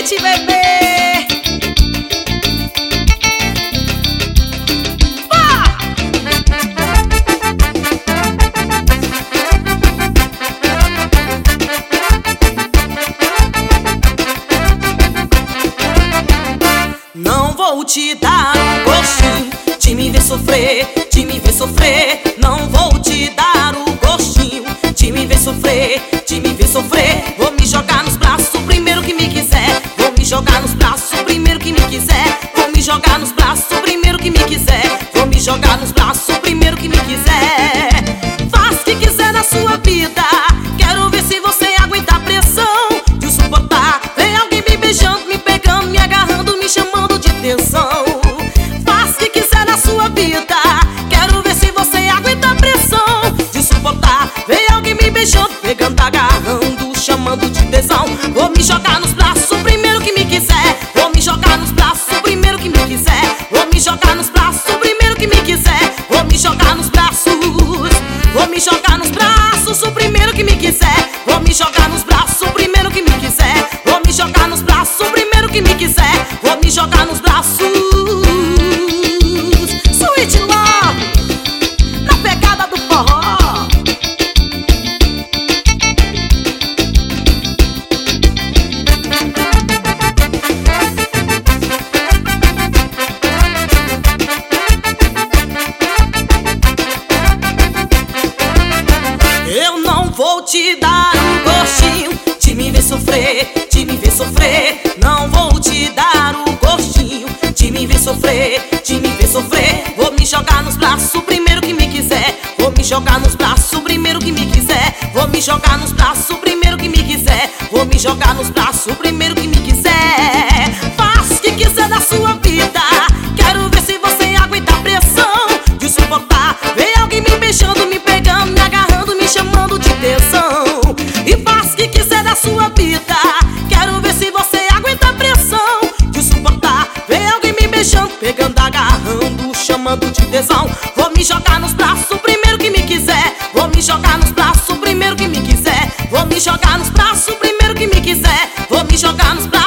Suíte, bebê. Não vou te dar um gostinho de me ver sofrer, de me ver sofrer. Não vou te dar o gostinho de me ver sofrer, de me ver sofrer. Vou me jogar nos braços, o primeiro que me quiser. Vou me jogar nos braços, o primeiro que me quiser. Vou me jogar nos braços, o primeiro que me quiser. Vou me jogar nos braços, o primeiro que me quiser. Faz o que quiser na sua vida. Quero ver se você aguenta a pressão de suportar. Vem alguém me beijando, me pegando, me agarrando, me chamando de atenção. Faz o que quiser na sua vida. Quero ver se você aguenta a pressão de suportar. Vem alguém me beijando, pegando, agarrando, chamando de tesão. Vou me jogar nos braços, o primeiro que me quiser. Vou me jogar nos braços, o primeiro que me quiser. Vou me jogar nos braços, o primeiro que me quiser. Vou me jogar nos braços. Vou me jogar nos braços, o primeiro que me quiser. Vou me jogar nos braços, o primeiro que me quiser. Vou me jogar nos braços, o primeiro que me quiser. Vou me jogar nos braços. Sweet Love, na pegada do forró. Eu não vou te dar um gostinho de me ver sofrer, de me ver sofrer. Não vou te dar o gostinho de me ver sofrer, de me ver sofrer. Vou me jogar nos braços, o primeiro que me quiser. Vou me jogar nos braços, o primeiro que me quiser. Vou me jogar nos braços, o primeiro que me quiser. Vou me jogar nos braços, o primeiro que me quiser. Faça o que quiser da sua vida. Quero ver se você aguenta a pressão de suportar. Vem alguém me beijando, me pegando, me agarrando, me chamando de tesão. E faça o que quiser da sua vida. Quero ver se você aguenta a pressão de suportar. Vem alguém me beijando, pegando, agarrando, chamando de tesão. Vou me jogar nos braços, o primeiro que me quiser. Vou me jogar nos braços, o primeiro que me quiser. Vou me jogar nos braços, o primeiro que me quiser. Vou me jogar nos braços.